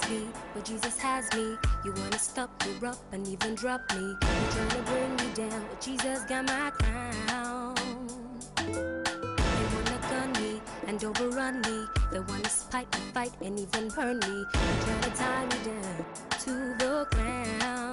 be, but Jesus has me. You wanna stop, you're up, and even drop me. You're trying to bring me down, but Jesus got my crown. They wanna gun me and overrun me. They wanna spite and fight and even burn me. They're trying to tie me down to the ground.